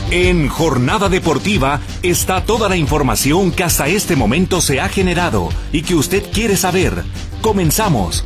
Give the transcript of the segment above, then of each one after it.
En Jornada Deportiva está toda la información que hasta este momento se ha generado y que usted quiere saber. Comenzamos.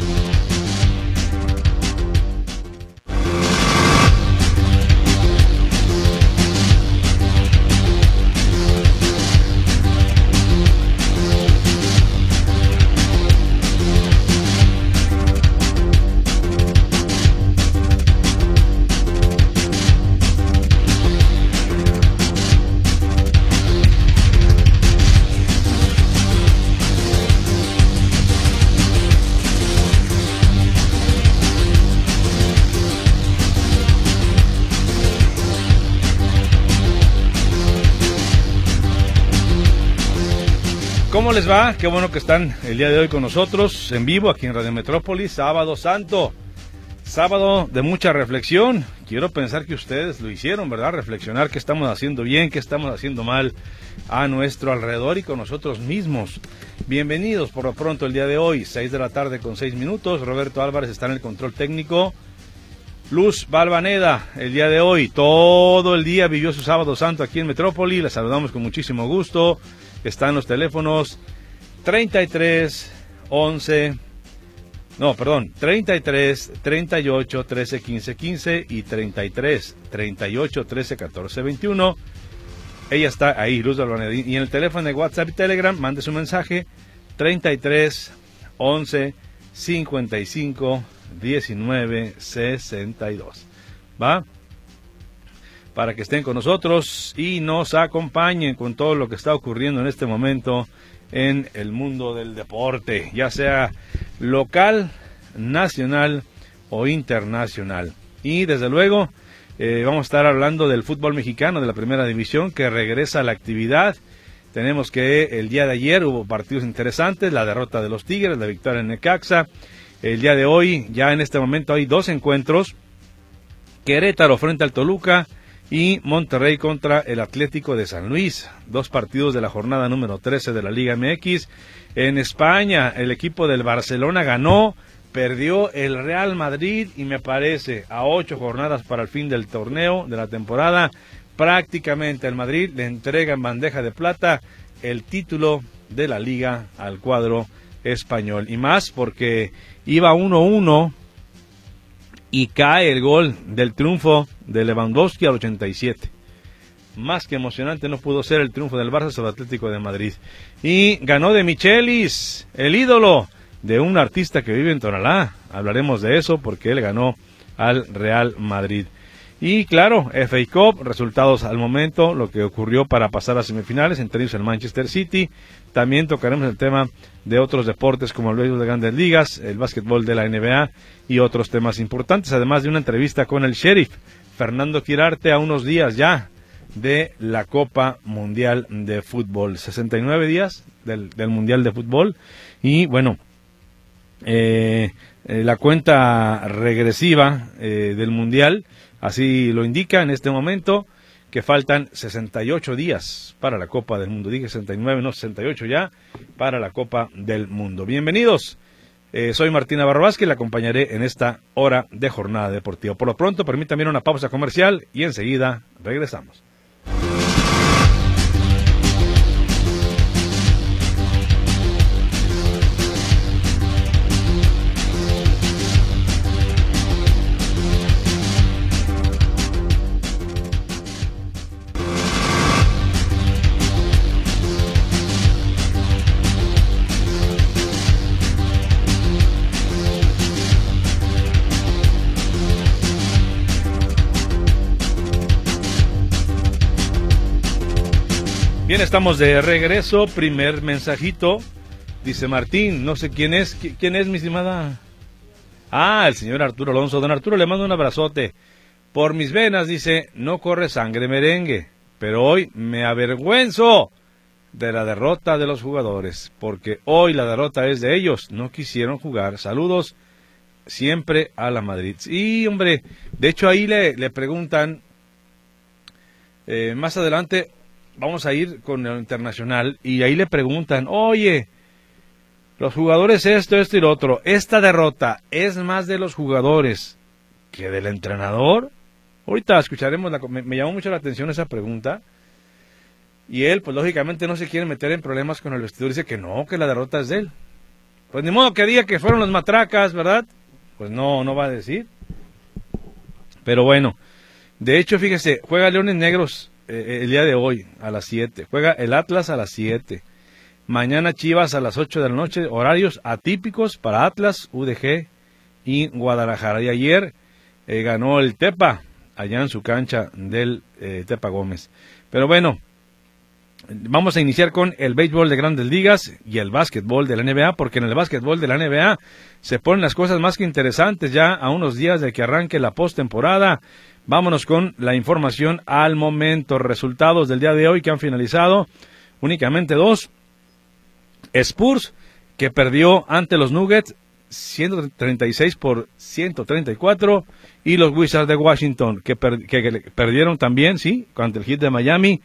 ¿Cómo les va? Qué bueno que están el día de hoy con nosotros en vivo aquí en Radio Metrópolis, Sábado Santo, sábado de mucha reflexión. Quiero pensar que ustedes lo hicieron, ¿verdad? Reflexionar qué estamos haciendo bien, qué estamos haciendo mal a nuestro alrededor y con nosotros mismos. Bienvenidos por lo pronto el día de hoy, 6 de la tarde con 6 minutos. Roberto Álvarez está en el control técnico. Luz Balvaneda, el día de hoy, todo el día vivió su Sábado Santo aquí en Metrópoli. La saludamos con muchísimo gusto. Están los teléfonos 33 38 13 15 15 y 33 38 13 14 21. Ella está ahí, Luz Balvaneda. Y en el teléfono de WhatsApp y Telegram, mande su mensaje 33 11 55 19 62. ¿Va? Para que estén con nosotros y nos acompañen con todo lo que está ocurriendo en este momento en el mundo del deporte, ya sea local, nacional o internacional. Y desde luego vamos a estar hablando del fútbol mexicano de la primera división que regresa a la actividad. Tenemos que el día de ayer hubo partidos interesantes, la derrota de los Tigres, la victoria en Necaxa. El día de hoy, ya en este momento hay dos encuentros, Querétaro frente al Toluca y Monterrey contra el Atlético de San Luis, dos partidos de la jornada número 13 de la Liga MX. En España, el equipo del Barcelona ganó, perdió el Real Madrid y me parece a 8 jornadas para el fin del torneo, de la temporada, prácticamente el Madrid le entrega en bandeja de plata el título de la Liga al cuadro español. Y más porque iba 1-1 y cae el gol del triunfo de Lewandowski al 87. Más que emocionante no pudo ser el triunfo del Barça sobre el Atlético de Madrid. Y ganó de Michelis, el ídolo de un artista que vive en Tonalá. Hablaremos de eso porque él ganó al Real Madrid. Y claro, FA Cup, resultados al momento, lo que ocurrió para pasar a semifinales, entre ellos el Manchester City. También tocaremos el tema de otros deportes como el béisbol de grandes ligas, el básquetbol de la NBA y otros temas importantes, además de una entrevista con el sheriff Fernando Quirarte a unos días ya de la Copa Mundial de Fútbol. 69 días del Mundial de Fútbol y bueno, la cuenta regresiva del Mundial, así lo indica en este momento, que faltan 68 días para la Copa del Mundo. Dije 69, no 68 ya, para la Copa del Mundo. Bienvenidos, soy Martín Navarro Vázquez, le acompañaré en esta hora de Jornada Deportiva. Por lo pronto, permítanme una pausa comercial y enseguida regresamos. Bien, estamos de regreso. Primer mensajito. Dice Martín, no sé quién es. ¿Quién es, mi estimada? Ah, el señor Arturo Alonso. Don Arturo, le mando un abrazote. Por mis venas, dice, no corre sangre merengue, pero hoy me avergüenzo de la derrota de los jugadores, porque hoy la derrota es de ellos. No quisieron jugar. Saludos siempre a la Madrid. Sí, hombre, de hecho ahí le preguntan, más adelante vamos a ir con el Internacional, y ahí le preguntan, oye, los jugadores esto y lo otro, ¿esta derrota es más de los jugadores que del entrenador? Ahorita escucharemos, me llamó mucho la atención esa pregunta. Y él, pues lógicamente no se quiere meter en problemas con el vestidor. Dice que no, que la derrota es de él. Pues ni modo que diga que fueron los matracas, ¿verdad? Pues no va a decir. Pero bueno, de hecho, fíjese, juega Leones Negros el día de hoy a las 7. Juega el Atlas a las 7. Mañana Chivas a las 8 de la noche. Horarios atípicos para Atlas, UDG y Guadalajara. Y ayer ganó el Tepa, allá en su cancha del Tepa Gómez. Pero bueno, vamos a iniciar con el béisbol de Grandes Ligas y el básquetbol de la NBA, porque en el básquetbol de la NBA se ponen las cosas más que interesantes ya a unos días de que arranque la postemporada. Vámonos con la información al momento. Resultados del día de hoy que han finalizado, únicamente 2. Spurs, que perdió ante los Nuggets 136-134, y los Wizards de Washington, que perdieron también, sí, ante el Heat de Miami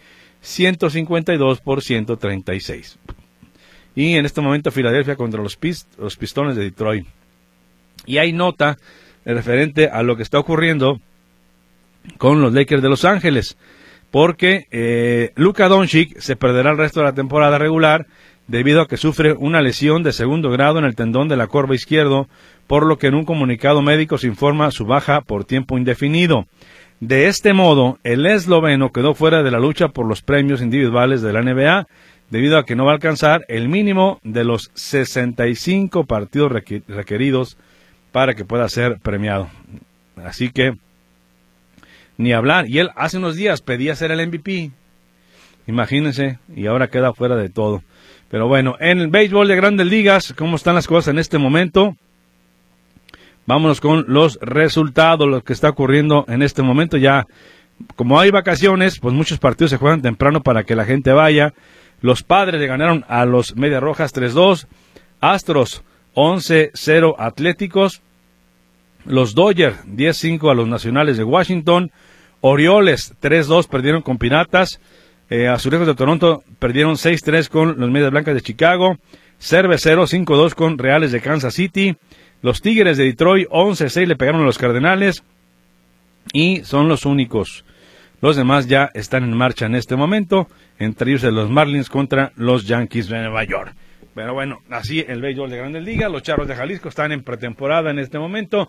152-136. Y en este momento Filadelfia contra los Pistones de Detroit. Y hay nota referente a lo que está ocurriendo con los Lakers de Los Ángeles, porque Luka Doncic se perderá el resto de la temporada regular debido a que sufre una lesión de segundo grado en el tendón de la corva izquierdo, por lo que en un comunicado médico se informa su baja por tiempo indefinido. De este modo, el esloveno quedó fuera de la lucha por los premios individuales de la NBA, debido a que no va a alcanzar el mínimo de los 65 partidos requeridos para que pueda ser premiado. Así que, ni hablar. Y él hace unos días pedía ser el MVP. Imagínense, y ahora queda fuera de todo. Pero bueno, en el béisbol de Grandes Ligas, ¿cómo están las cosas en este momento? Vámonos con los resultados, lo que está ocurriendo en este momento. Ya, como hay vacaciones, pues muchos partidos se juegan temprano para que la gente vaya. Los Padres le ganaron a los Medias Rojas 3-2. Astros 11-0 Atléticos. Los Dodgers 10-5 a los Nacionales de Washington. Orioles 3-2 perdieron con Piratas. Azulejos de Toronto perdieron 6-3 con los Medias Blancas de Chicago. Cerveceros 5-2 con Reales de Kansas City. Los Tigres de Detroit 11-6 le pegaron a los Cardenales. Y son los únicos. Los demás ya están en marcha en este momento. Entre ellos los Marlins contra los Yankees de Nueva York. Pero bueno, así el béisbol de Grandes Ligas. Los Charros de Jalisco están en pretemporada en este momento.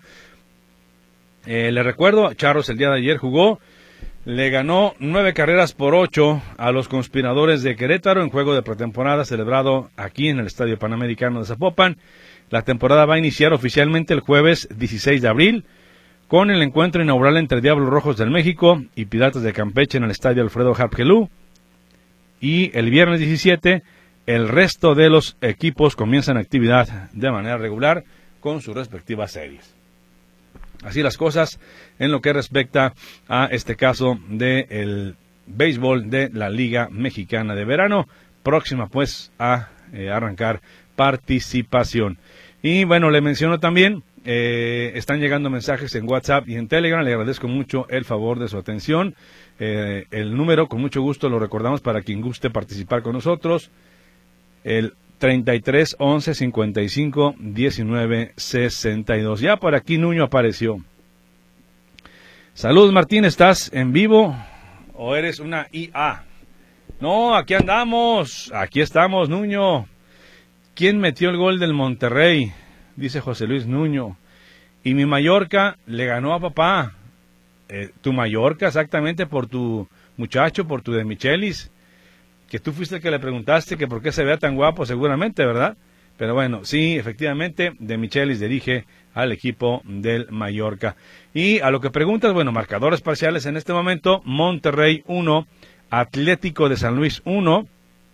Les recuerdo, Charros el día de ayer jugó. Le ganó 9-8 a los Conspiradores de Querétaro en juego de pretemporada celebrado aquí en el Estadio Panamericano de Zapopan. La temporada va a iniciar oficialmente el jueves 16 de abril con el encuentro inaugural entre Diablos Rojos del México y Piratas de Campeche en el Estadio Alfredo Harp Helú. Y el viernes 17 el resto de los equipos comienzan actividad de manera regular con sus respectivas series. Así las cosas en lo que respecta a este caso del béisbol de la Liga Mexicana de Verano, próxima pues a arrancar participación. Y bueno, le menciono también, están llegando mensajes en WhatsApp y en Telegram, le agradezco mucho el favor de su atención. El número, con mucho gusto lo recordamos para quien guste participar con nosotros, el 33 11 55 19 62. Ya por aquí Nuño apareció. Saludos Martín, ¿estás en vivo o eres una IA? No, aquí andamos, aquí estamos Nuño. ¿Quién metió el gol del Monterrey? Dice José Luis Nuño. Y mi Mallorca le ganó a papá. Tu Mallorca, exactamente, por tu muchacho, por tu de Michelis. Que tú fuiste el que le preguntaste que por qué se vea tan guapo, seguramente, ¿verdad? Pero bueno, sí, efectivamente, de Michelis dirige al equipo del Mallorca. Y a lo que preguntas, bueno, marcadores parciales en este momento: Monterrey 1, Atlético de San Luis 1,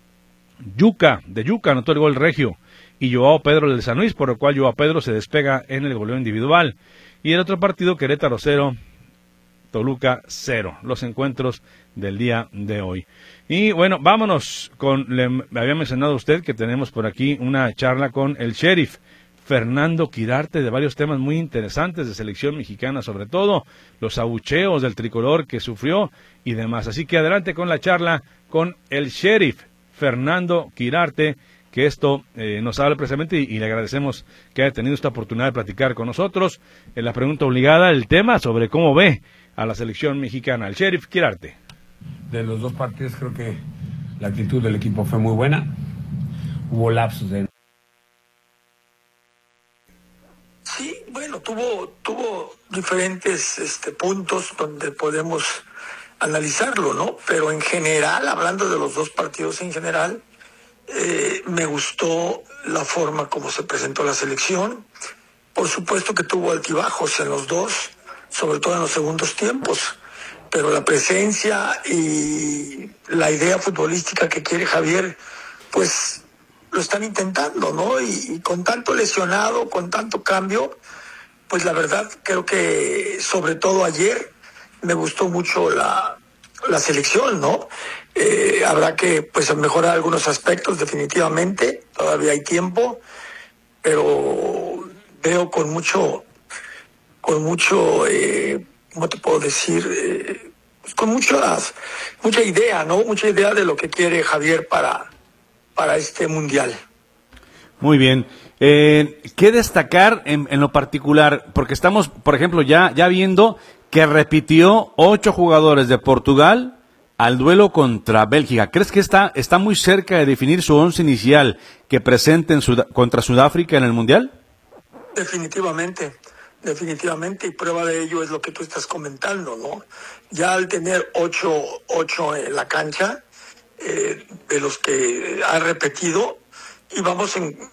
Yuca anotó el gol regio, y Joao Pedro del San Luis, por lo cual Joao Pedro se despega en el goleo individual. Y el otro partido, Querétaro 0, Toluca 0, los encuentros del día de hoy. Y bueno, vámonos le había mencionado usted que tenemos por aquí una charla con el sheriff Fernando Quirarte de varios temas muy interesantes de selección mexicana, sobre todo los abucheos del tricolor que sufrió y demás. Así que adelante con la charla con el sheriff Fernando Quirarte, que esto nos habla precisamente y le agradecemos que haya tenido esta oportunidad de platicar con nosotros. En la pregunta obligada, el tema sobre cómo ve a la selección mexicana. El Sheriff Quirarte. De los dos partidos creo que la actitud del equipo fue muy buena. Hubo lapsos de... Sí, bueno, tuvo diferentes puntos donde podemos analizarlo, ¿no? Pero en general, hablando de los dos partidos en general, me gustó la forma como se presentó la selección. Por supuesto que tuvo altibajos en los dos, sobre todo en los segundos tiempos, pero la presencia y la idea futbolística que quiere Javier, pues lo están intentando, ¿no? Y con tanto lesionado, con tanto cambio, pues la verdad creo que sobre todo ayer me gustó mucho la selección, ¿no? Habrá que pues mejorar algunos aspectos definitivamente, todavía hay tiempo, pero veo con mucho, ¿cómo te puedo decir? Pues con mucha idea, ¿no? Mucha idea de lo que quiere Javier para este mundial. Muy bien. ¿Qué destacar en lo particular? Porque estamos, por ejemplo, ya viendo que repitió 8 jugadores de Portugal al duelo contra Bélgica. ¿Crees que está muy cerca de definir su once inicial que presente contra Sudáfrica en el mundial? Definitivamente, y prueba de ello es lo que tú estás comentando, ¿no? Ya al tener 8 en la cancha, de los que ha repetido, y vamos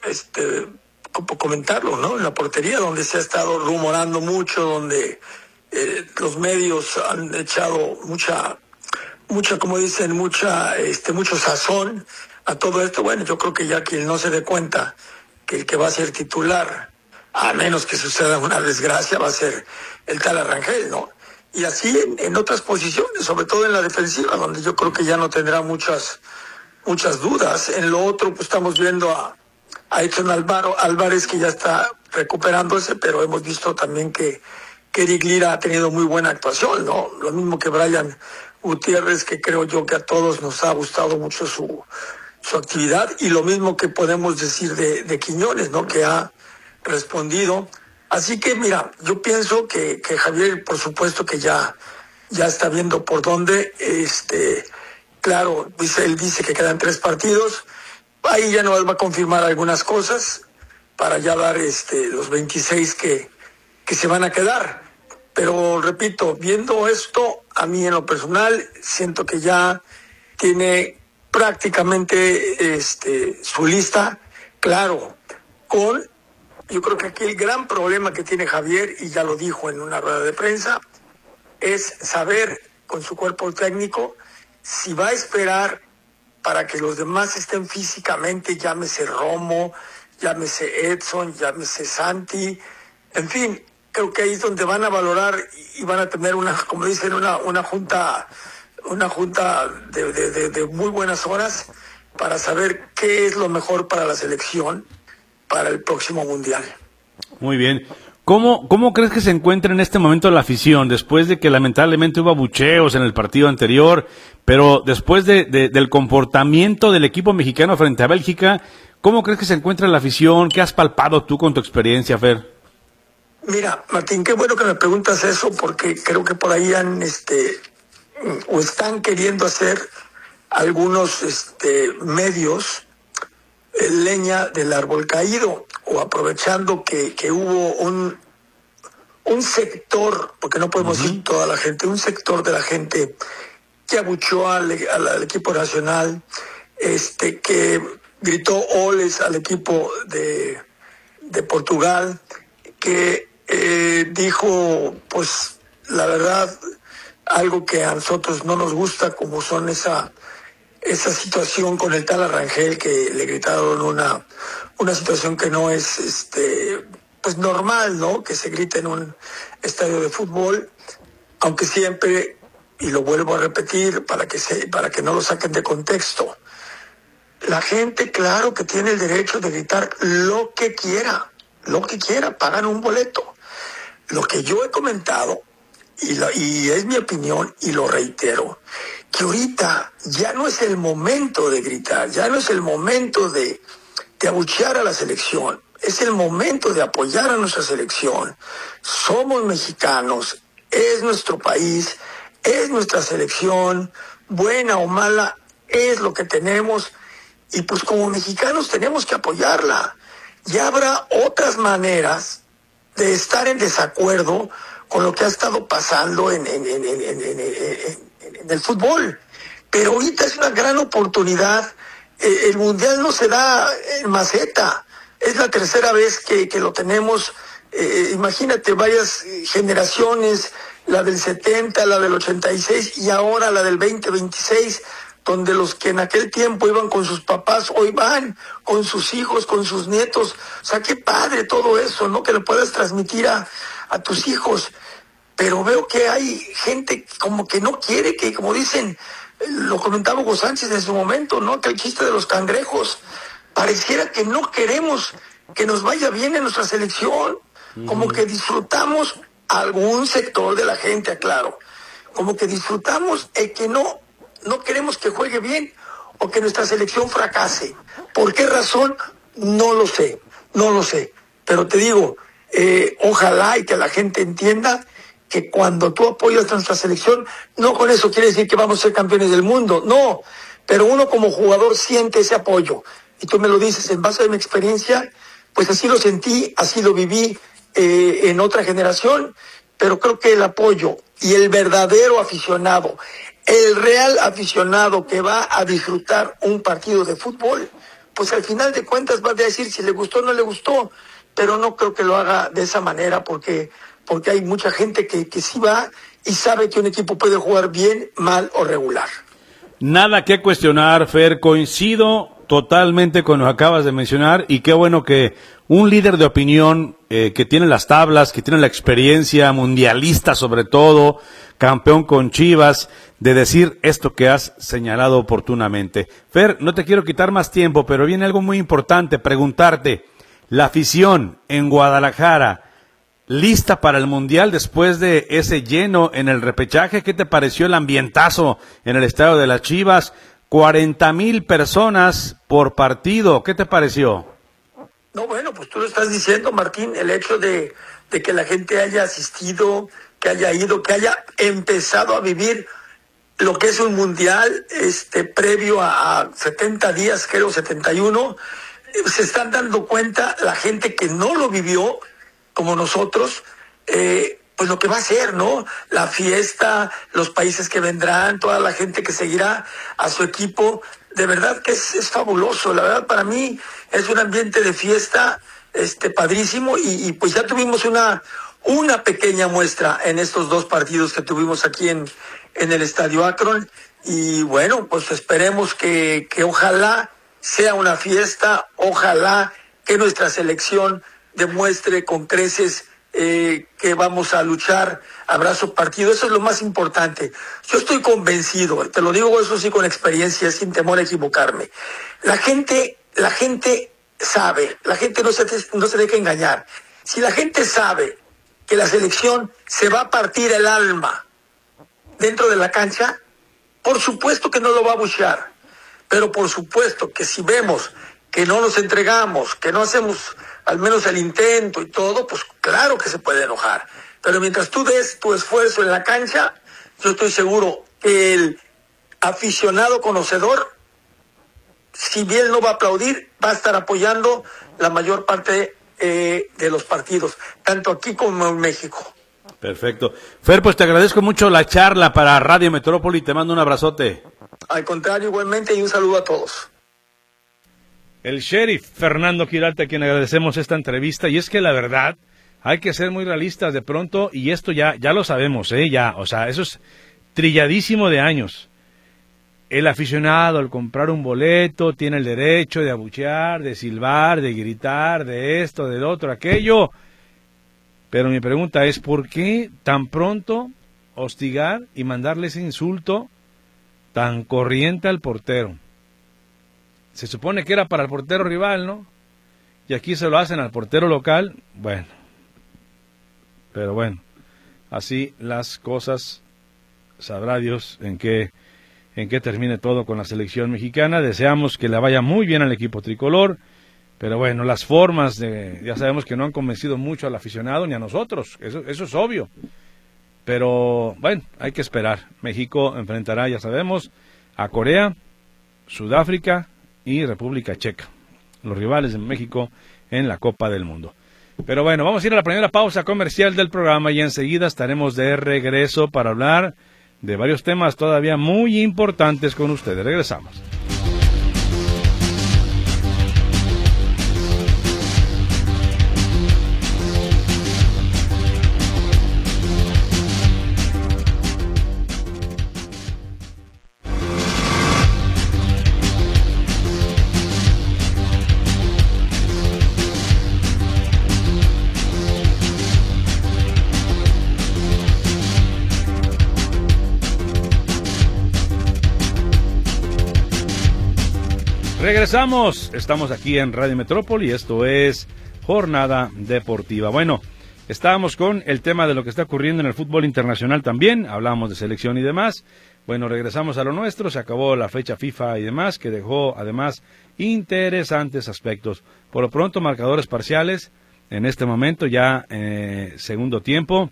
como comentarlo, ¿no? En la portería, donde se ha estado rumorando mucho, donde los medios han echado mucha, como dicen, mucho sazón a todo esto. Bueno, yo creo que ya quien no se dé cuenta que el que va a ser titular, a menos que suceda una desgracia, va a ser el Tala Rangel, ¿no? Y así en otras posiciones, sobre todo en la defensiva, donde yo creo que ya no tendrá muchas dudas. En lo otro, pues estamos viendo a Edson Álvarez, que ya está recuperándose, pero hemos visto también que Eric Lira ha tenido muy buena actuación, ¿no? Lo mismo que Brian Gutiérrez, que creo yo que a todos nos ha gustado mucho su actividad, y lo mismo que podemos decir de Quiñones, ¿no? Que ha respondido. Así que mira, yo pienso que Javier, por supuesto que ya está viendo por dónde, claro, él dice que quedan 3 partidos, ahí ya nos va a confirmar algunas cosas para ya dar los 26 que se van a quedar. Pero repito, viendo esto, a mí en lo personal siento que ya tiene prácticamente su lista, claro, yo creo que aquí el gran problema que tiene Javier, y ya lo dijo en una rueda de prensa, es saber con su cuerpo técnico si va a esperar para que los demás estén físicamente, llámese Romo, llámese Edson, llámese Santi, en fin, creo que ahí es donde van a valorar y van a tener como dicen, una junta de muy buenas horas para saber qué es lo mejor para la selección para el próximo mundial. Muy bien. ¿Cómo crees que se encuentra en este momento la afición, después de que lamentablemente hubo abucheos en el partido anterior, pero después del comportamiento del equipo mexicano frente a Bélgica? ¿Cómo crees que se encuentra la afición? ¿Qué has palpado tú con tu experiencia, Fer? Mira, Martín, qué bueno que me preguntas eso, porque creo que por ahí o están queriendo hacer algunos medios leña del árbol caído, o aprovechando que hubo un sector, porque no podemos decir toda la gente, un sector de la gente que abucheó al equipo nacional, que gritó oles al equipo de Portugal, que dijo, pues la verdad, algo que a nosotros no nos gusta, como son esa situación con el Tala Rangel, que le gritaron una situación que no es pues normal, ¿no? Que se grite en un estadio de fútbol, aunque siempre, y lo vuelvo a repetir para que no lo saquen de contexto, la gente, claro que tiene el derecho de gritar lo que quiera, pagan un boleto. Lo que yo he comentado, y es mi opinión, y lo reitero, que ahorita ya no es el momento de gritar, ya no es el momento de abuchear a la selección, es el momento de apoyar a nuestra selección. Somos mexicanos, es nuestro país, es nuestra selección, buena o mala, es lo que tenemos, y pues como mexicanos tenemos que apoyarla. Ya habrá otras maneras de estar en desacuerdo con lo que ha estado pasando en el fútbol, pero ahorita es una gran oportunidad. El Mundial no se da en maceta, es la tercera vez que lo tenemos. Imagínate, varias generaciones, la del 70, la del 86 y ahora la del 2026, donde los que en aquel tiempo iban con sus papás, hoy van con sus hijos, con sus nietos. O sea, qué padre todo eso, ¿no? Que lo puedas transmitir a tus hijos. Pero veo que hay gente como que no quiere, que como dicen, lo comentaba Hugo Sánchez en su momento, ¿no? Que el chiste de los cangrejos, pareciera que no queremos que nos vaya bien en nuestra selección, como que disfrutamos algún sector de la gente, aclaro, como que disfrutamos el que no queremos que juegue bien o que nuestra selección fracase. ¿Por qué razón? No lo sé, pero te digo, ojalá y que la gente entienda que cuando tú apoyas a nuestra selección, no con eso quiere decir que vamos a ser campeones del mundo, no, pero uno como jugador siente ese apoyo, y tú me lo dices en base a mi experiencia, pues así lo sentí, así lo viví en otra generación, pero creo que el apoyo y el verdadero aficionado, el real aficionado que va a disfrutar un partido de fútbol, pues al final de cuentas va a decir si le gustó o no le gustó, pero no creo que lo haga de esa manera, porque hay mucha gente que sí va y sabe que un equipo puede jugar bien, mal o regular. Nada que cuestionar, Fer, coincido totalmente con lo que acabas de mencionar, y qué bueno que un líder de opinión que tiene las tablas, que tiene la experiencia mundialista sobre todo, campeón con Chivas, de decir esto que has señalado oportunamente. Fer, no te quiero quitar más tiempo, pero viene algo muy importante, preguntarte, la afición en Guadalajara, ¿lista para el Mundial después de ese lleno en el repechaje? ¿Qué te pareció el ambientazo en el estadio de las Chivas? 40,000 personas por partido, ¿qué te pareció? No, bueno, pues tú lo estás diciendo, Martín, el hecho de que la gente haya asistido, que haya ido, que haya empezado a vivir lo que es un Mundial previo a 70 días, creo 71, se están dando cuenta la gente que no lo vivió, como nosotros, pues lo que va a ser, ¿no? La fiesta, los países que vendrán, toda la gente que seguirá a su equipo, de verdad que es fabuloso. La verdad, para mí es un ambiente de fiesta padrísimo, y pues ya tuvimos una pequeña muestra en estos dos partidos que tuvimos aquí en el Estadio Akron, y bueno, pues esperemos que ojalá sea una fiesta, ojalá que nuestra selección demuestre con creces que vamos a luchar abrazo partido. Eso es lo más importante. Yo estoy convencido, te lo digo eso sí con experiencia, sin temor a equivocarme. La gente sabe, la gente no se deja engañar. Si la gente sabe que la selección se va a partir el alma dentro de la cancha, por supuesto que no lo va a abuchear, pero por supuesto que si vemos que no nos entregamos, que no hacemos al menos el intento y todo, pues claro que se puede enojar. Pero mientras tú des tu esfuerzo en la cancha, yo estoy seguro que el aficionado conocedor, si bien no va a aplaudir, va a estar apoyando la mayor parte de los partidos, tanto aquí como en México. Perfecto. Fer, pues te agradezco mucho la charla para Radio Metrópoli, te mando un abrazote. Al contrario, igualmente, y un saludo a todos. El sheriff Fernando Quirarte, a quien agradecemos esta entrevista, y es que la verdad, hay que ser muy realistas de pronto, y esto ya lo sabemos, ya, o sea, eso es trilladísimo de años. El aficionado al comprar un boleto tiene el derecho de abuchear, de silbar, de gritar, de esto, de lo otro, aquello. Pero mi pregunta es, ¿por qué tan pronto hostigar y mandarle ese insulto tan corriente al portero? Se supone que era para el portero rival, ¿no? Y aquí se lo hacen al portero local. Bueno, pero bueno, así las cosas, sabrá Dios en qué termine todo con la selección mexicana. Deseamos que le vaya muy bien al equipo tricolor, pero bueno, las formas ya sabemos que no han convencido mucho al aficionado ni a nosotros, eso es obvio. Pero bueno, hay que esperar. México enfrentará, ya sabemos, a Corea, Sudáfrica y República Checa, los rivales de México en la Copa del Mundo. Pero bueno, vamos a ir a la primera pausa comercial del programa y enseguida estaremos de regreso para hablar de varios temas todavía muy importantes con ustedes. Regresamos. Regresamos, estamos aquí en Radio Metrópoli y esto es Jornada Deportiva. Bueno, estábamos con el tema de lo que está ocurriendo en el fútbol internacional también, hablamos de selección y demás. Bueno, regresamos a lo nuestro, se acabó la fecha FIFA y demás, que dejó además interesantes aspectos. Por lo pronto, marcadores parciales, en este momento ya segundo tiempo.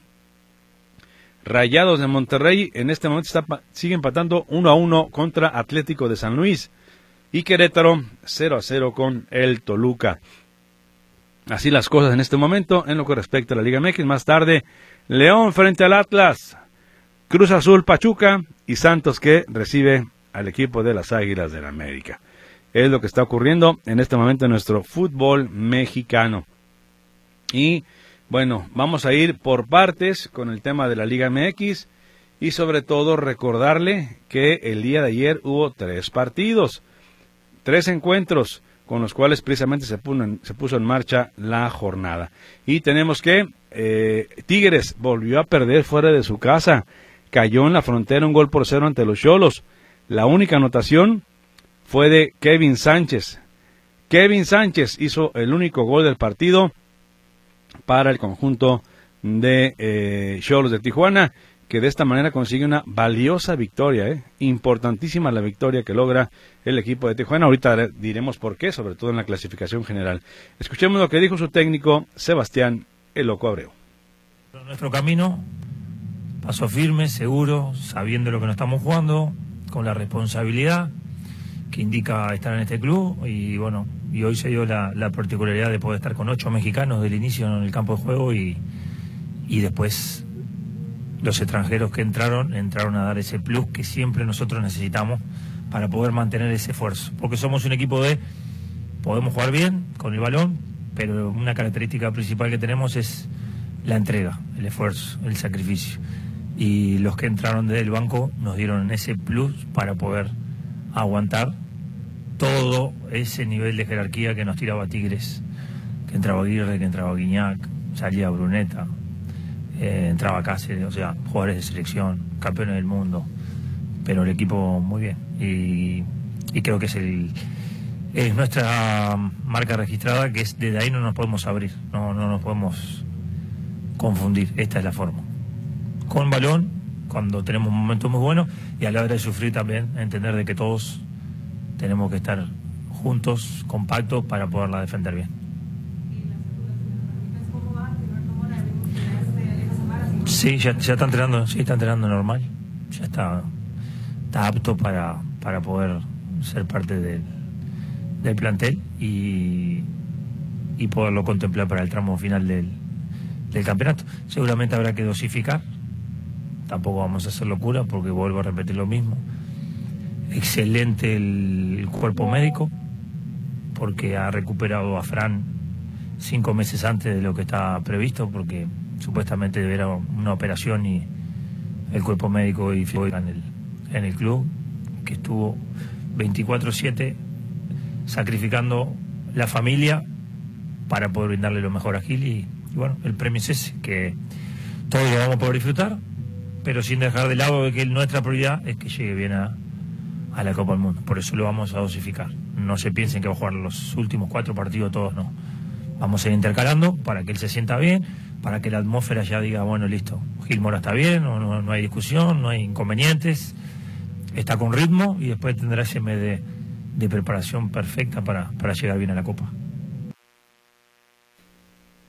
Rayados de Monterrey en este momento sigue empatando 1-1 contra Atlético de San Luis. Y Querétaro 0-0 con el Toluca. Así las cosas en este momento en lo que respecta a la Liga MX. Más tarde, León frente al Atlas, Cruz Azul Pachuca y Santos que recibe al equipo de las Águilas del América. Es lo que está ocurriendo en este momento en nuestro fútbol mexicano. Y bueno, vamos a ir por partes con el tema de la Liga MX y sobre todo recordarle que el día de ayer hubo 3 partidos. 3 encuentros con los cuales precisamente se puso en marcha la jornada. Y tenemos que Tigres volvió a perder fuera de su casa. Cayó en la frontera 1-0 ante los Xolos. La única anotación fue de Kevin Sánchez. Kevin Sánchez hizo el único gol del partido para el conjunto de Xolos de Tijuana, que de esta manera consigue una valiosa victoria, importantísima la victoria que logra el equipo de Tijuana. Ahorita diremos por qué, sobre todo en la clasificación general. Escuchemos lo que dijo su técnico, Sebastián El Loco Abreu. Nuestro camino, paso firme, seguro, sabiendo lo que nos estamos jugando, con la responsabilidad que indica estar en este club, y bueno, y hoy se dio la particularidad de poder estar con 8 mexicanos del inicio en el campo de juego y después los extranjeros que entraron a dar ese plus que siempre nosotros necesitamos para poder mantener ese esfuerzo. Porque somos un equipo podemos jugar bien con el balón, pero una característica principal que tenemos es la entrega, el esfuerzo, el sacrificio. Y los que entraron desde el banco nos dieron ese plus para poder aguantar todo ese nivel de jerarquía que nos tiraba Tigres, que entraba Aguirre, que entraba Guiñac, salía Bruneta, entraba Cáceres, o sea, jugadores de selección, campeones del mundo, pero el equipo muy bien y creo que es nuestra marca registrada, que es desde ahí no nos podemos abrir, no nos podemos confundir, esta es la forma, con balón cuando tenemos un momento muy bueno y a la hora de sufrir también entender de que todos tenemos que estar juntos, compactos para poderla defender bien. Sí, ya está entrenando normal, ya está apto para poder ser parte del plantel y poderlo contemplar para el tramo final del campeonato. Seguramente habrá que dosificar, tampoco vamos a hacer locura porque vuelvo a repetir lo mismo. Excelente el cuerpo médico porque ha recuperado a Fran 5 meses antes de lo que estaba previsto, porque supuestamente era una operación y el cuerpo médico y en el club, que estuvo 24/7 sacrificando la familia para poder brindarle lo mejor a Gil y bueno, el premio es ese, que todos lo vamos a poder disfrutar, pero sin dejar de lado de que nuestra prioridad es que llegue bien a la Copa del Mundo. Por eso lo vamos a dosificar. No se piensen que va a jugar los últimos 4 partidos todos, no. Vamos a ir intercalando para que él se sienta bien, para que la atmósfera ya diga, bueno, listo, Gil Mora está bien, no hay discusión, no hay inconvenientes, está con ritmo y después tendrá ese mes de preparación perfecta para llegar bien a la Copa.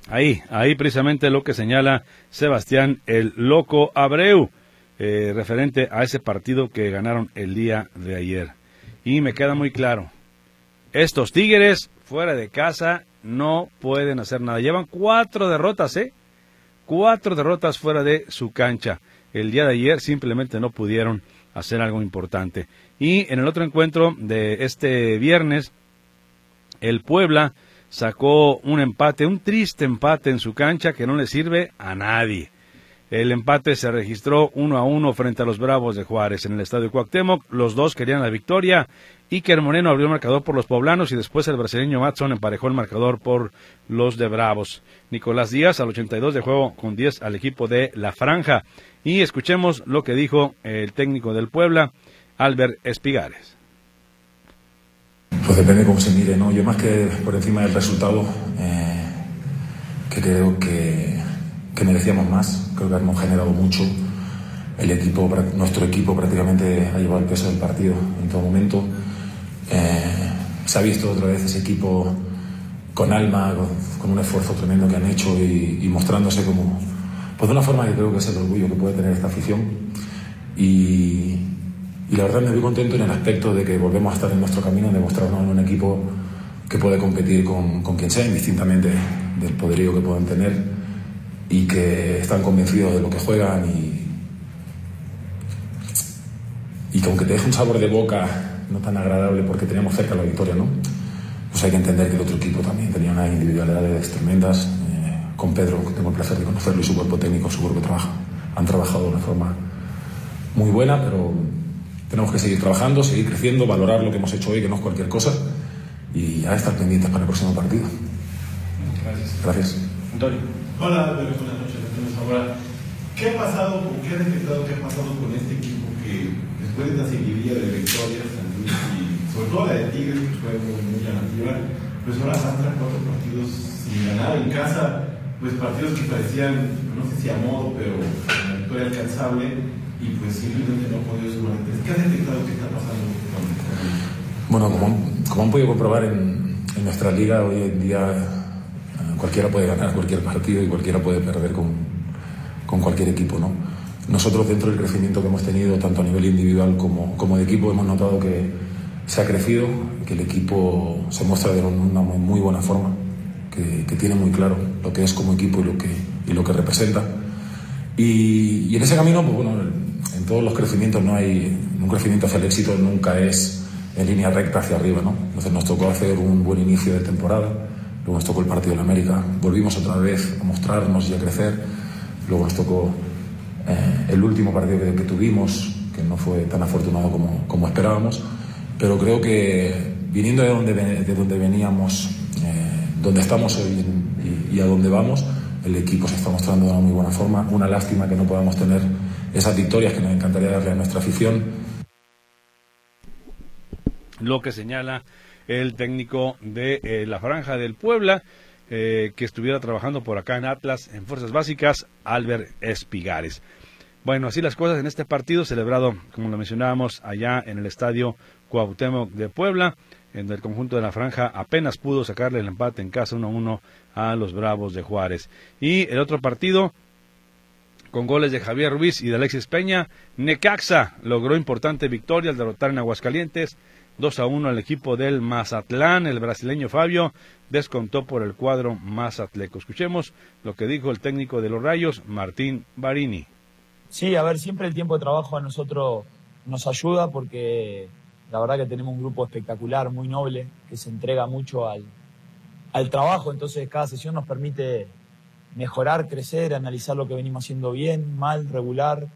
Ahí precisamente lo que señala Sebastián el Loco Abreu, referente a ese partido que ganaron el día de ayer. Y me queda muy claro, estos Tigres fuera de casa no pueden hacer nada. Llevan 4 derrotas, 4 derrotas fuera de su cancha. El día de ayer simplemente no pudieron hacer algo importante. Y en el otro encuentro de este viernes, el Puebla sacó un empate, un triste empate en su cancha que no le sirve a nadie. El empate se registró 1-1 frente a los Bravos de Juárez en el Estadio Cuauhtémoc. Los dos querían la victoria. Iker Moreno abrió el marcador por los poblanos y después el brasileño Matson emparejó el marcador por los de Bravos. Nicolás Díaz al 82 de juego con 10 al equipo de La Franja. Y escuchemos lo que dijo el técnico del Puebla, Albert Espigares. Pues depende cómo se mire, ¿no? Yo más que por encima del resultado, que creo que merecíamos más, creo que hemos generado mucho. Nuestro equipo prácticamente ha llevado el peso del partido en todo momento. Se ha visto otra vez ese equipo con alma, con un esfuerzo tremendo que han hecho y mostrándose como, pues de una forma que creo que es el orgullo que puede tener esta afición. Y la verdad me voy contento en el aspecto de que volvemos a estar en nuestro camino, de mostrarnos en un equipo que puede competir con quien sea, indistintamente del poderío que puedan tener, y que están convencidos de lo que juegan y que aunque te deje un sabor de boca no tan agradable porque teníamos cerca la victoria, ¿no? Pues hay que entender que el otro equipo también tenía unas individualidades tremendas. Con Pedro, que tengo el placer de conocerlo, y su cuerpo técnico, su cuerpo de trabajo, han trabajado de una forma muy buena, pero tenemos que seguir trabajando, seguir creciendo, valorar lo que hemos hecho hoy, que no es cualquier cosa, y ya estar pendientes para el próximo partido. Gracias. Antonio. Hola, buenas noches. Ahora, ¿qué ha pasado, o qué ha detectado que ha pasado con este equipo que después de una seguidilla de victorias, y sobre todo la de Tigres, que fue muy llamativa, pues ahora arrastra 4 partidos sin ganar en casa, pues partidos que parecían, no sé si a modo, pero una victoria alcanzable, y pues simplemente no ha podido sumar. ¿Qué ha detectado que está pasando con Bueno, como han podido comprobar en nuestra liga, hoy en día cualquiera puede ganar cualquier partido y cualquiera puede perder con cualquier equipo, ¿no? Nosotros, dentro del crecimiento que hemos tenido, tanto a nivel individual como de equipo, hemos notado que se ha crecido, que el equipo se muestra de una muy buena forma, que tiene muy claro lo que es como equipo y lo que representa. Y en ese camino, pues bueno, en todos los crecimientos un crecimiento hacia el éxito nunca es en línea recta hacia arriba, ¿no? Entonces nos tocó hacer un buen inicio de temporada, luego nos tocó el partido en América, volvimos otra vez a mostrarnos y a crecer, luego nos tocó el último partido que tuvimos, que no fue tan afortunado como esperábamos, pero creo que viniendo de donde veníamos, donde estamos hoy y a donde vamos, el equipo se está mostrando de una muy buena forma. Una lástima que no podamos tener esas victorias que nos encantaría darle a nuestra afición. Lo que señala el técnico de la Franja del Puebla, que estuviera trabajando por acá en Atlas, en Fuerzas Básicas, Albert Espigares. Bueno, así las cosas en este partido celebrado, como lo mencionábamos, allá en el Estadio Cuauhtémoc de Puebla, en el conjunto de la Franja apenas pudo sacarle el empate en casa 1-1 a los Bravos de Juárez. Y el otro partido, con goles de Javier Ruiz y de Alexis Peña, Necaxa logró importante victoria al derrotar en Aguascalientes 2-1 al equipo del Mazatlán. El brasileño Fabio descontó por el cuadro mazatleco. Escuchemos lo que dijo el técnico de los Rayos, Martín Barini. Sí, a ver, siempre el tiempo de trabajo a nosotros nos ayuda porque la verdad que tenemos un grupo espectacular, muy noble, que se entrega mucho al trabajo, entonces cada sesión nos permite mejorar, crecer, analizar lo que venimos haciendo bien, mal, regular,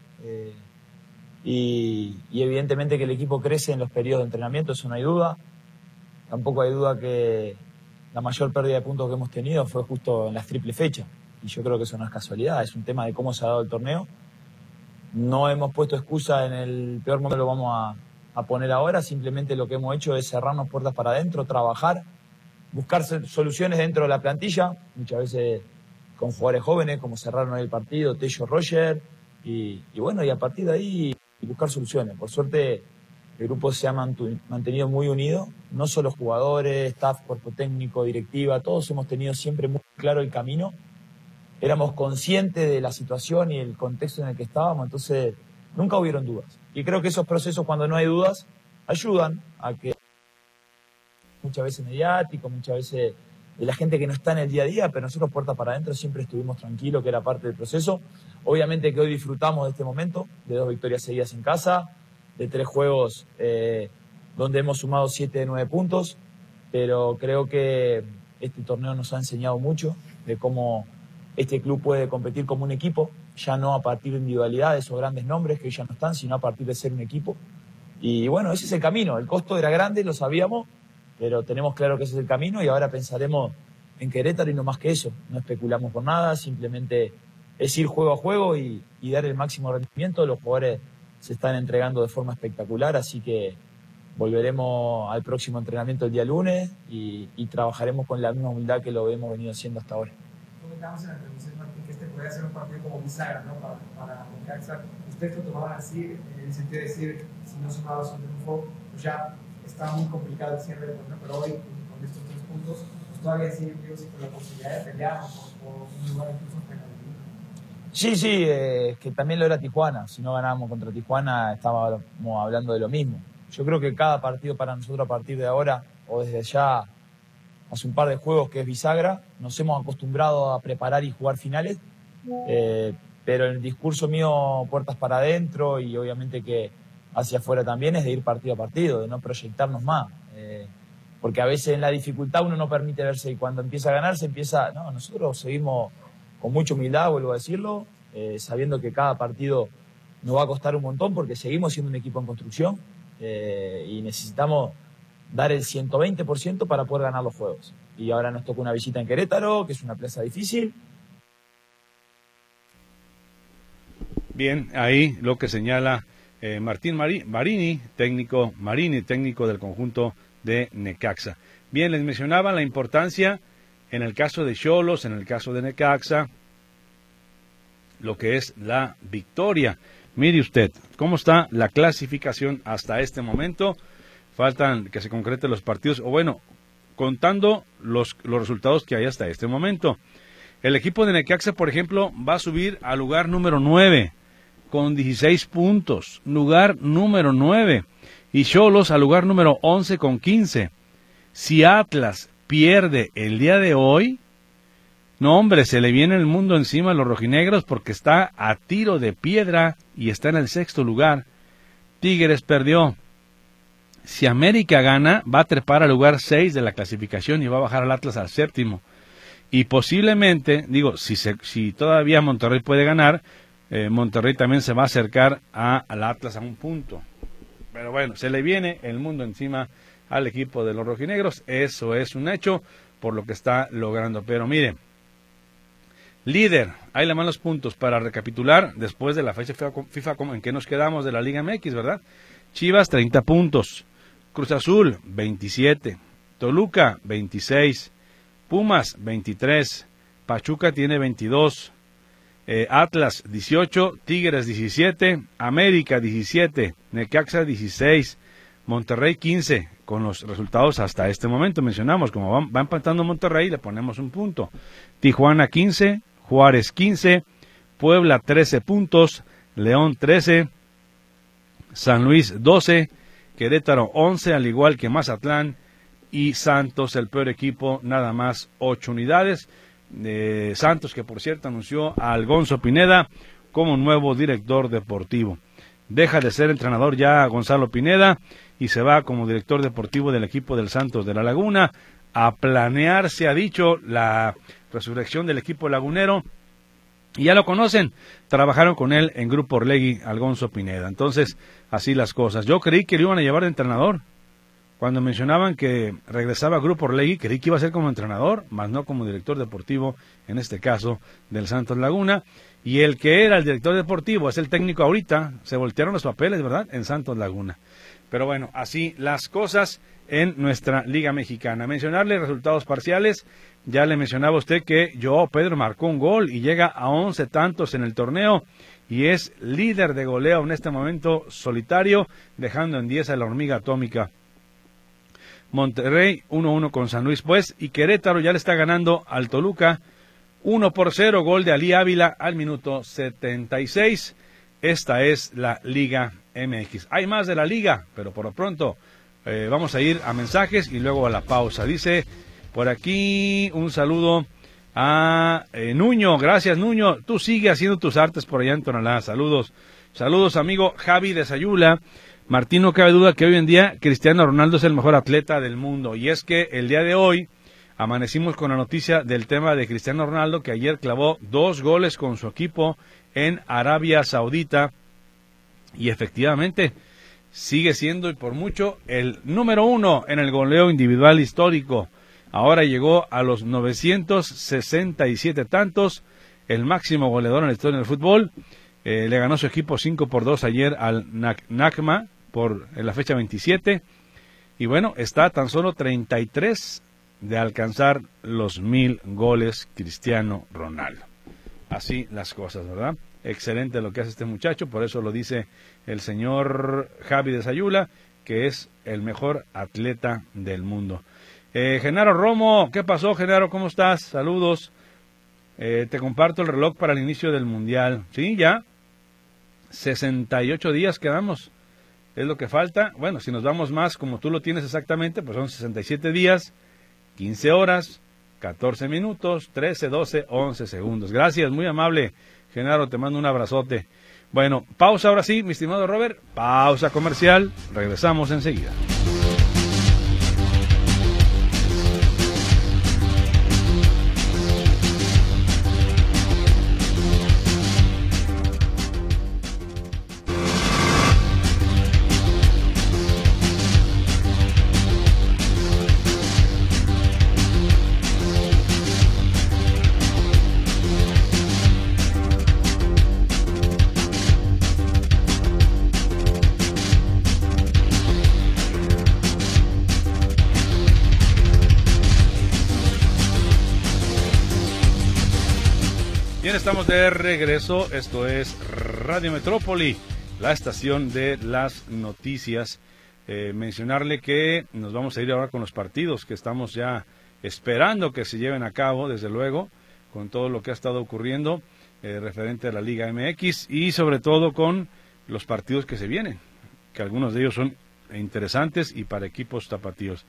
y evidentemente que el equipo crece en los periodos de entrenamiento, eso no hay duda. Tampoco hay duda que la mayor pérdida de puntos que hemos tenido fue justo en las triple fechas, y yo creo que eso no es casualidad, es un tema de cómo se ha dado el torneo. No hemos puesto excusa en el peor momento, lo vamos a poner ahora, simplemente lo que hemos hecho es cerrarnos puertas para adentro, trabajar, buscar soluciones dentro de la plantilla, muchas veces con jugadores jóvenes, como cerraron el partido, Tello, Roger, y bueno, y a partir de ahí buscar soluciones. Por suerte El grupo se ha mantenido muy unido, no solo jugadores, staff, cuerpo técnico, directiva, todos hemos tenido siempre muy claro el camino. Éramos conscientes de la situación y el contexto en el que estábamos, entonces nunca hubieron dudas. Y creo que esos procesos, cuando no hay dudas, ayudan a que muchas veces mediático, muchas veces de la gente que no está en el día a día, pero nosotros puertas para adentro siempre estuvimos tranquilos, que era parte del proceso. Obviamente que hoy disfrutamos de este momento, de 2 victorias seguidas en casa, de 3 juegos donde hemos sumado 7 de 9 puntos, pero creo que este torneo nos ha enseñado mucho de cómo este club puede competir como un equipo, ya no a partir de individualidades o grandes nombres que hoy ya no están, sino a partir de ser un equipo. Y bueno, ese es el camino. El costo era grande, lo sabíamos, pero tenemos claro que ese es el camino y ahora pensaremos en Querétaro y no más que eso. No especulamos por nada, simplemente es ir juego a juego y dar el máximo rendimiento. Los jugadores se están entregando de forma espectacular, así que volveremos al próximo entrenamiento el día lunes y trabajaremos con la misma humildad que lo hemos venido haciendo hasta ahora. Comentamos en la transmisión, Martín, que este podría ser un partido como bisagra, ¿no? Para Necaxa. Ustedes lo tomaban así, en el sentido de decir, si no sumabas un triunfo, pues ya estaba muy complicado el cierre, ¿no? Pero hoy, con estos 3 puntos, pues todavía siguen vivos y con la posibilidad de pelear por un lugar incluso en penal. Sí, que también lo era Tijuana. Si no ganábamos contra Tijuana, estábamos hablando de lo mismo. Yo creo que cada partido para nosotros a partir de ahora, o desde ya hace un par de juegos que es bisagra, nos hemos acostumbrado a preparar y jugar finales, pero el discurso mío, puertas para adentro y obviamente que hacia afuera también, es de ir partido a partido, de no proyectarnos más. Porque a veces en la dificultad uno no permite verse y cuando empieza a ganar No, nosotros seguimos con mucha humildad, vuelvo a decirlo, sabiendo que cada partido nos va a costar un montón porque seguimos siendo un equipo en construcción y necesitamos dar el 120% para poder ganar los juegos. Y ahora nos toca una visita en Querétaro, que es una plaza difícil. Bien, ahí lo que señala Martín Marini, técnico del conjunto de Necaxa. Bien, les mencionaba la importancia en el caso de Xolos, en el caso de Necaxa, lo que es la victoria. Mire usted, ¿cómo está la clasificación hasta este momento? Faltan que se concreten los partidos, o bueno, contando los resultados que hay hasta este momento. El equipo de Necaxa, por ejemplo, va a subir al lugar número 9, con 16 puntos, lugar número 9. Y Xolos al lugar número 11 con 15. Si Atlas pierde el día de hoy, no hombre, se le viene el mundo encima a los rojinegros porque está a tiro de piedra y está en el 6º lugar. Tigres perdió. Si América gana, va a trepar al lugar 6 de la clasificación y va a bajar al Atlas al 7º. Y posiblemente, si todavía Monterrey puede ganar, Monterrey también se va a acercar al Atlas a un punto. Pero bueno, se le viene el mundo encima al equipo de los rojinegros. Eso es un hecho por lo que está logrando. Pero mire, líder, ahí le van los puntos para recapitular después de la fecha FIFA en que nos quedamos de la Liga MX, ¿verdad? Chivas, 30 puntos. Cruz Azul, 27. Toluca, 26. Pumas, 23. Pachuca tiene 22. Atlas, 18. Tigres, 17. América, 17. Necaxa, 16. Monterrey, 15. Con los resultados hasta este momento, mencionamos, como va empatando Monterrey, le ponemos un punto. Tijuana, 15. Juárez, 15. Puebla, 13 puntos. León, 13. San Luis, 12. Querétaro, 11, al igual que Mazatlán. Y Santos, el peor equipo, nada más 8 unidades. Santos, que por cierto anunció a Algonzo Pineda como nuevo director deportivo. Deja de ser entrenador ya Gonzalo Pineda y se va como director deportivo del equipo del Santos de la Laguna a planear, se ha dicho, la resurrección del equipo lagunero. Y ya lo conocen, trabajaron con él en Grupo Orlegui, Algonzo Pineda. Entonces, así las cosas. Yo creí que lo iban a llevar de entrenador. Cuando mencionaban que regresaba a Grupo Orlegui, creí que iba a ser como entrenador, más no como director deportivo, en este caso, del Santos Laguna. Y el que era el director deportivo es el técnico ahorita. Se voltearon los papeles, ¿verdad?, en Santos Laguna. Pero bueno, así las cosas en nuestra Liga Mexicana. Mencionarle resultados parciales. Ya le mencionaba a usted que Joao Pedro marcó un gol y llega a 11 tantos en el torneo. y es líder de goleo en este momento solitario, dejando en 10 a la Hormiga Atómica. Monterrey 1-1 con San Luis, pues, y Querétaro ya le está ganando al Toluca 1-0, gol de Ali Ávila al minuto 76. Esta es la Liga MX. Hay más de la liga, pero por lo pronto vamos a ir a mensajes y luego a la pausa. Dice por aquí un saludo a Nuño. Gracias, Nuño. Tú sigue haciendo tus artes por allá en Tonalá. Saludos. Saludos, amigo Javi de Sayula. Martín, no cabe duda que hoy en día Cristiano Ronaldo es el mejor atleta del mundo. Y es que el día de hoy amanecimos con la noticia del tema de Cristiano Ronaldo, que ayer clavó 2 goles con su equipo en Arabia Saudita. Y efectivamente sigue siendo y por mucho el número 1 en el goleo individual histórico. Ahora llegó a los 967 tantos, el máximo goleador en la historia del fútbol. Le ganó su equipo 5-2 ayer al Nakma en la fecha 27. Y bueno, está a tan solo 33 de alcanzar los 1000 goles Cristiano Ronaldo. Así las cosas, ¿verdad? Excelente lo que hace este muchacho, por eso lo dice el señor Javi de Sayula, que es el mejor atleta del mundo. Genaro Romo, ¿qué pasó, Genaro? ¿Cómo estás? Saludos. Te comparto el reloj para el inicio del Mundial. Sí, ya 68 días quedamos, es lo que falta. Bueno, si nos vamos más, como tú lo tienes exactamente, pues son 67 días, 15 horas, 14 minutos, 13, 12, 11 segundos. Gracias, muy amable, Genaro, te mando un abrazote. Bueno, pausa ahora sí, mi estimado Robert, pausa comercial, regresamos enseguida. Estamos de regreso, esto es Radio Metrópoli, la estación de las noticias. Mencionarle que nos vamos a ir ahora con los partidos que estamos ya esperando que se lleven a cabo, desde luego, con todo lo que ha estado ocurriendo referente a la Liga MX y sobre todo con los partidos que se vienen, que algunos de ellos son interesantes y para equipos tapatíos.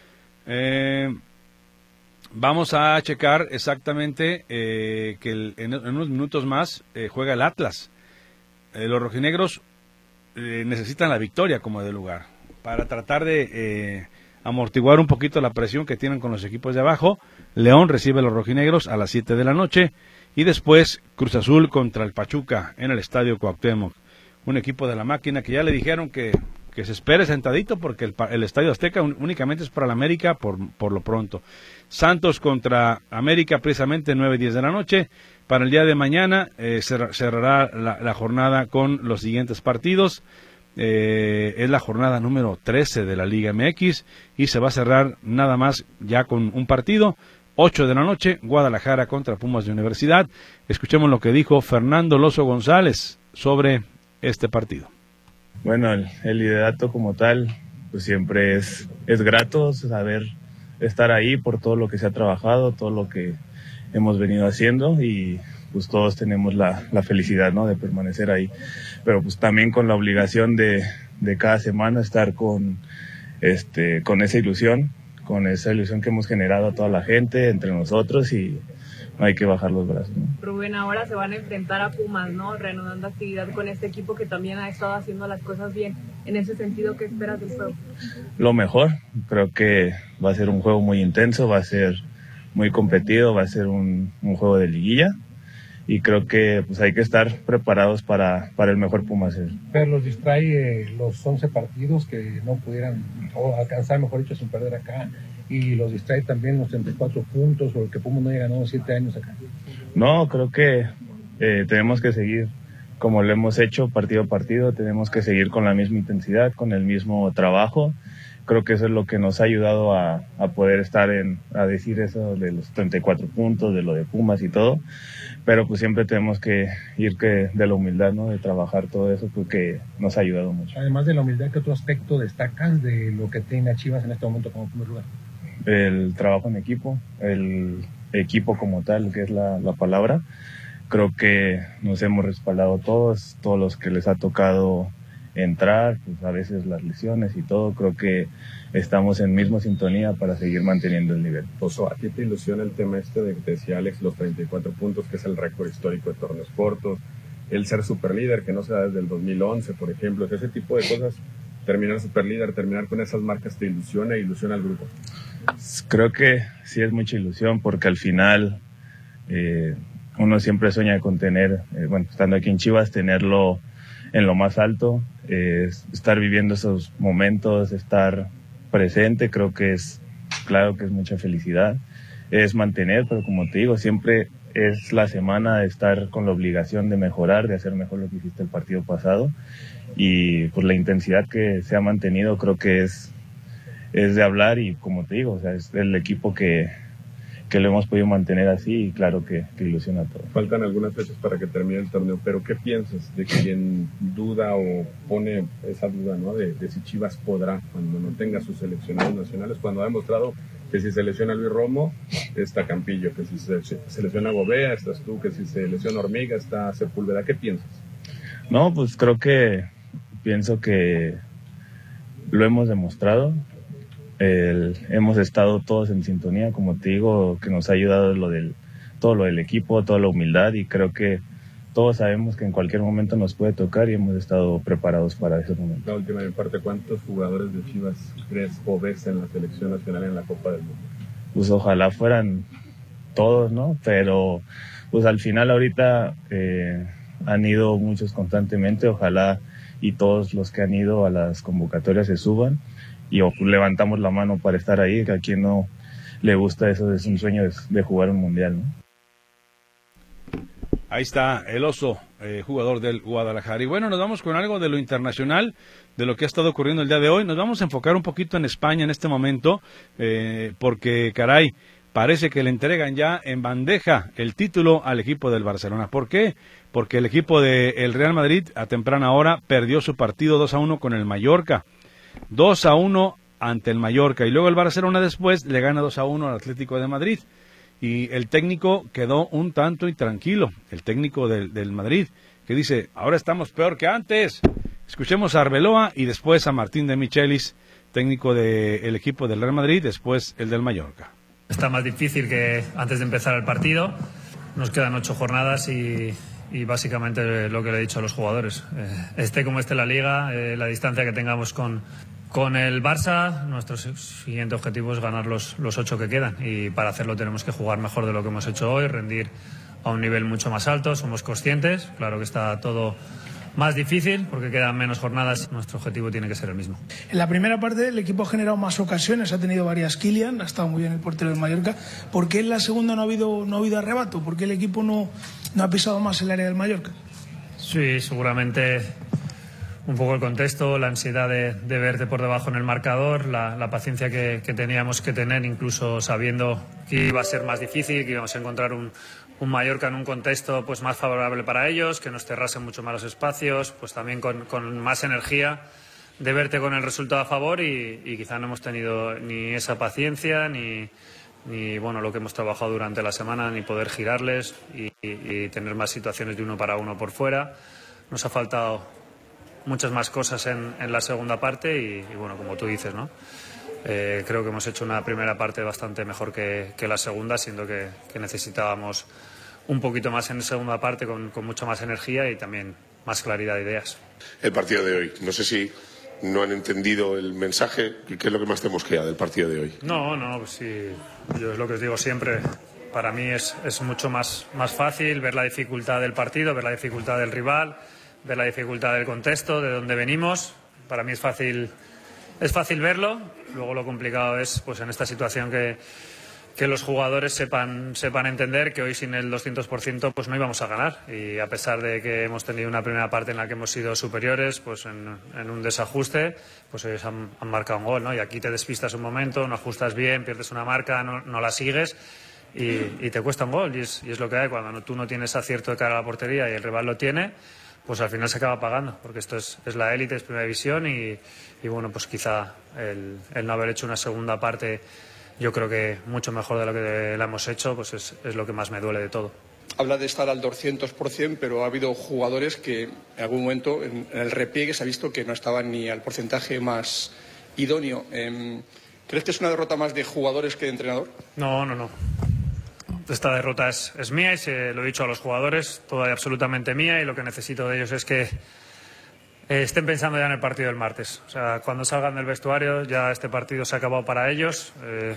Vamos a checar exactamente que en unos minutos más juega el Atlas. Los rojinegros necesitan la victoria como de lugar para tratar de amortiguar un poquito la presión que tienen con los equipos de abajo. León recibe a los rojinegros a las 7 de la noche y después Cruz Azul contra el Pachuca en el Estadio Cuauhtémoc. Un equipo de la máquina que ya le dijeron que se espere sentadito porque el Estadio Azteca únicamente es para la América por lo pronto. Santos contra América precisamente 9:10 de la noche. Para el día de mañana cerrará la jornada con los siguientes partidos. Es la jornada número 13 de la Liga MX y se va a cerrar nada más ya con un partido. 8 de la noche, Guadalajara contra Pumas de Universidad. Escuchemos lo que dijo Fernando Lozo González sobre este partido. Bueno, el liderato como tal, pues siempre es grato saber estar ahí por todo lo que se ha trabajado, todo lo que hemos venido haciendo y pues todos tenemos la felicidad, ¿no?, de permanecer ahí, pero pues también con la obligación de cada semana estar con esa ilusión que hemos generado a toda la gente, entre nosotros, y no hay que bajar los brazos, ¿no? Rubén, ahora se van a enfrentar a Pumas, ¿no?, reanudando actividad con este equipo que también ha estado haciendo las cosas bien. En ese sentido, ¿qué esperas del juego? Lo mejor, creo que va a ser un juego muy intenso, va a ser muy competido, va a ser un juego de liguilla y creo que pues hay que estar preparados para el mejor Pumas. Pero los distrae los 11 partidos que no pudieran alcanzar, mejor dicho, sin perder acá, y los distrae también los 34 puntos o el que Pumas no haya ganado 7 años acá. No, creo que tenemos que seguir como lo hemos hecho partido a partido, tenemos que seguir con la misma intensidad, con el mismo trabajo creo que eso es lo que nos ha ayudado a poder estar a decir eso de los 34 puntos, de lo de Pumas y todo, pero pues siempre tenemos que ir de la humildad, ¿no? De trabajar todo eso, porque nos ha ayudado mucho. Además de la humildad, ¿qué otro aspecto destacas de lo que tiene a Chivas en este momento como primer lugar? El trabajo en equipo, el equipo como tal, que es la palabra. Creo que nos hemos respaldado todos los que les ha tocado entrar, pues a veces las lesiones y todo. Creo que estamos en misma sintonía para seguir manteniendo el nivel. Oso, ¿a ti te ilusiona el tema de que te decía Alex, los 34 puntos, que es el récord histórico de torneos cortos, el ser superlíder, que no se da desde el 2011, por ejemplo? Ese tipo de cosas, terminar superlíder, terminar con esas marcas, ¿te ilusiona e ilusiona al grupo? Creo que sí es mucha ilusión, porque al final uno siempre sueña con tener, estando aquí en Chivas, tenerlo en lo más alto, estar viviendo esos momentos, estar presente. Creo que es mucha felicidad, es mantener, pero como te digo, siempre es la semana de estar con la obligación de mejorar, de hacer mejor lo que hiciste el partido pasado, y pues la intensidad que se ha mantenido creo que es de hablar, y como te digo, o sea, es el equipo que lo hemos podido mantener así, y claro que ilusiona a todos. Faltan algunas fechas para que termine el torneo, pero ¿qué piensas de quien duda o pone esa duda, ¿no? de si Chivas podrá, cuando no tenga sus seleccionados nacionales, cuando ha demostrado que si se lesiona Luis Romo, está Campillo, que si se lesiona Gobea, estás tú, que si se lesiona Hormiga, está Sepúlveda? ¿Qué piensas? No, pues pienso que lo hemos demostrado. Hemos estado todos en sintonía, como te digo, que nos ha ayudado todo lo del equipo, toda la humildad, y creo que todos sabemos que en cualquier momento nos puede tocar y hemos estado preparados para ese momento. La última parte, ¿cuántos jugadores de Chivas crees o ves en la selección nacional en la Copa del Mundo? Pues ojalá fueran todos, ¿no? Pero pues al final ahorita han ido muchos constantemente, ojalá y todos los que han ido a las convocatorias se suban y levantamos la mano para estar ahí, que a quien no le gusta eso, es un sueño de jugar un mundial, ¿no? Ahí está el Oso, jugador del Guadalajara. Y bueno, nos vamos con algo de lo internacional, de lo que ha estado ocurriendo el día de hoy. Nos vamos a enfocar un poquito en España en este momento, porque, caray, parece que le entregan ya en bandeja el título al equipo del Barcelona. ¿Por qué? Porque el equipo del Real Madrid a temprana hora perdió su partido 2-1 con el Mallorca. 2-1 ante el Mallorca, y luego el Barcelona después le gana 2-1 al Atlético de Madrid, y el técnico quedó un tanto intranquilo, el técnico del Madrid, que dice, ahora estamos peor que antes. Escuchemos a Arbeloa y después a Martín de Michelis, técnico del equipo del Real Madrid, después el del Mallorca. Está más difícil que antes de empezar el partido, nos quedan 8 jornadas y básicamente lo que le he dicho a los jugadores, esté como esté la liga, la distancia que tengamos con el Barça, nuestro siguiente objetivo es ganar los 8 que quedan, y para hacerlo tenemos que jugar mejor de lo que hemos hecho hoy, rendir a un nivel mucho más alto. Somos conscientes, claro que está todo más difícil porque quedan menos jornadas, nuestro objetivo tiene que ser el mismo. En la primera parte el equipo ha generado más ocasiones, ha tenido varias. Kylian, ha estado muy bien el portero del Mallorca. ¿Por qué en la segunda no ha habido arrebato? ¿Por qué el equipo no ha pisado más el área del Mallorca? Sí, seguramente un poco el contexto, la ansiedad de verte por debajo en el marcador, la paciencia que teníamos que tener, incluso sabiendo que iba a ser más difícil, que íbamos a encontrar un Mallorca en un contexto pues más favorable para ellos, que nos cerrasen mucho más los espacios, pues también con más energía de verte con el resultado a favor, y quizá no hemos tenido ni esa paciencia ni bueno, lo que hemos trabajado durante la semana, ni poder girarles y tener más situaciones de uno para uno por fuera. Nos ha faltado muchas más cosas en la segunda parte y bueno, como tú dices, ¿no? Creo que hemos hecho una primera parte bastante mejor que la segunda, siendo que necesitábamos un poquito más en la segunda parte, con mucha más energía y también más claridad de ideas. El partido de hoy, no sé si no han entendido el mensaje. ¿Qué es lo que más te mosquea del partido de hoy? No, pues sí, yo es lo que os digo siempre. Para mí es mucho más fácil ver la dificultad del partido, ver la dificultad del rival, ver la dificultad del contexto, de dónde venimos. Para mí es fácil verlo. Luego lo complicado es, pues en esta situación que que los jugadores sepan entender que hoy sin el 200% pues no íbamos a ganar, y a pesar de que hemos tenido una primera parte en la que hemos sido superiores, pues en un desajuste, pues ellos han marcado un gol, ¿no? Y aquí te despistas un momento, no ajustas bien, pierdes una marca, no la sigues y te cuesta un gol, y es lo que hay cuando tú no tienes acierto de cara a la portería y el rival lo tiene. Pues al final se acaba pagando, porque esto es la élite, es primera división y bueno, pues quizá el no haber hecho una segunda parte, yo creo que mucho mejor de lo que la hemos hecho, pues es lo que más me duele de todo. Habla de estar al 200%, pero ha habido jugadores que en algún momento en el repliegue se ha visto que no estaban ni al porcentaje más idóneo. ¿Crees que es una derrota más de jugadores que de entrenador? No. Esta derrota es mía y se lo he dicho a los jugadores, toda y absolutamente mía, y lo que necesito de ellos es que estén pensando ya en el partido del martes. O sea, cuando salgan del vestuario ya este partido se ha acabado para ellos.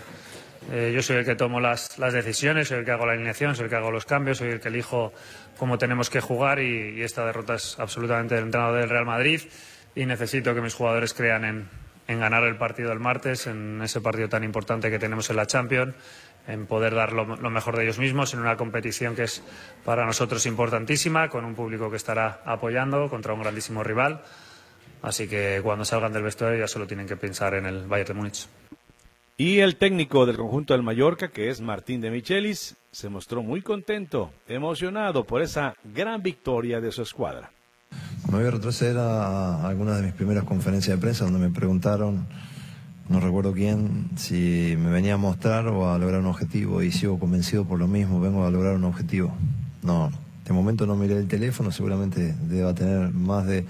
Yo soy el que tomo las decisiones, soy el que hago la alineación, soy el que hago los cambios, soy el que elijo cómo tenemos que jugar y esta derrota es absolutamente del entrenador del Real Madrid y necesito que mis jugadores crean en ganar el partido del martes, en ese partido tan importante que tenemos en la Champions, en poder dar lo mejor de ellos mismos en una competición que es para nosotros importantísima, con un público que estará apoyando contra un grandísimo rival. Así que cuando salgan del vestuario ya solo tienen que pensar en el Bayern de Múnich. Y el técnico del conjunto del Mallorca, que es Martín de Michelis, se mostró muy contento, emocionado por esa gran victoria de su escuadra. Me voy a retroceder a algunas de mis primeras conferencias de prensa donde me preguntaron, no recuerdo quién, si me venía a mostrar o a lograr un objetivo, y sigo convencido por lo mismo, vengo a lograr un objetivo. No, de momento no miré el teléfono, seguramente deba tener más de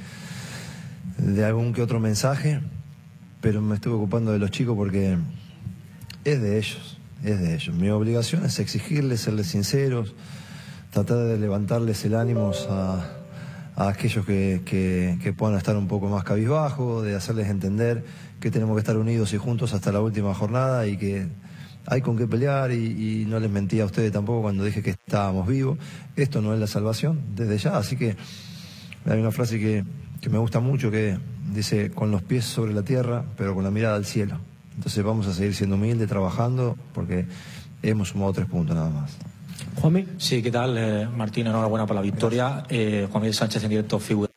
algún que otro mensaje, pero me estuve ocupando de los chicos porque es de ellos. Mi obligación es exigirles, serles sinceros, tratar de levantarles el ánimo a aquellos que puedan estar un poco más cabizbajos, de hacerles entender que tenemos que estar unidos y juntos hasta la última jornada y que hay con qué pelear, y no les mentí a ustedes tampoco cuando dije que estábamos vivos. Esto no es la salvación desde ya, así que hay una frase que me gusta mucho que dice: con los pies sobre la tierra pero con la mirada al cielo. Entonces vamos a seguir siendo humildes, trabajando, porque hemos sumado 3 puntos nada más. Juanmi. Sí, ¿qué tal? Martín, enhorabuena por la victoria. Juan Miguel Sánchez en directo, figura.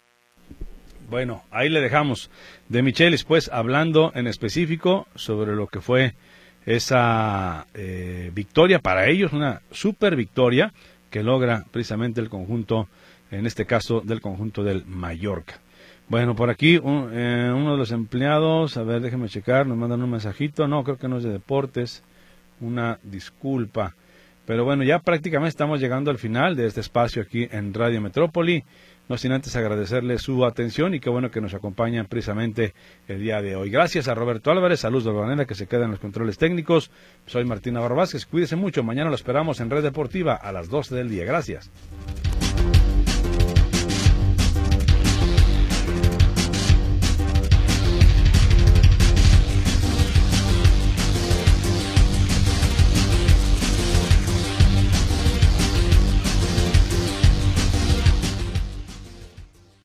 Bueno, ahí le dejamos. De Michelis, pues, hablando en específico sobre lo que fue esa victoria para ellos, una super victoria que logra precisamente el conjunto, en este caso del conjunto del Mallorca. Bueno, por aquí uno de los empleados, a ver, déjenme checar, nos mandan un mensajito, no, creo que no es de deportes, una disculpa. Pero bueno, ya prácticamente estamos llegando al final de este espacio aquí en Radio Metrópoli. No sin antes agradecerle su atención y qué bueno que nos acompañan precisamente el día de hoy. Gracias a Roberto Álvarez, a Luz de Albanera que se queda en los controles técnicos. Soy Martín Navarro Vázquez, cuídese mucho. Mañana lo esperamos en Red Deportiva a las 12 del día. Gracias.